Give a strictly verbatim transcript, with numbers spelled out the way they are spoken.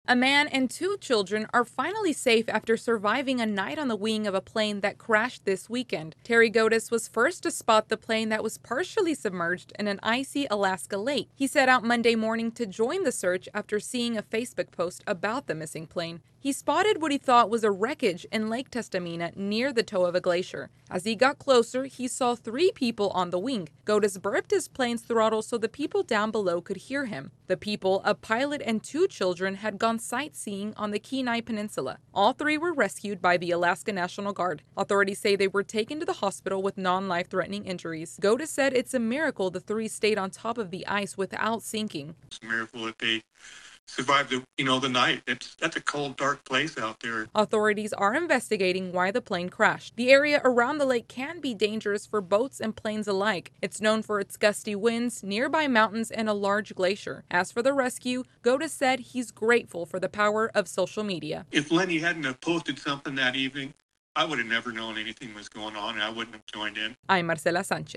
A man and two children are finally safe after surviving a night on the wing of a plane that crashed this weekend. Terry Godis was first to spot the plane that was partially submerged in an icy Alaska lake. He set out Monday morning to join the search after seeing a Facebook post about the missing plane. He spotted what he thought was a wreckage in Lake Testamina near the toe of a glacier. As he got closer, he saw three people on the wing. Godis burped his plane's throttle so the people down below could hear him. The people, a pilot and two children, had gone sightseeing on the Kenai Peninsula. All three were rescued by the Alaska National Guard. Authorities say they were taken to the hospital with non-life-threatening injuries. Godis said it's a miracle the three stayed on top of the ice without sinking. It's a miracle that they survived the, you know, the night. It's, that's a cold, dark place out there. Authorities are investigating why the plane crashed. The area around the lake can be dangerous for boats and planes alike. It's known for its gusty winds, nearby mountains, and a large glacier. As for the rescue, Godis said he's grateful for the power of social media. If Lenny hadn't have posted something that evening, I would have never known anything was going on, and I wouldn't have joined in. I'm Marcela Sanchez.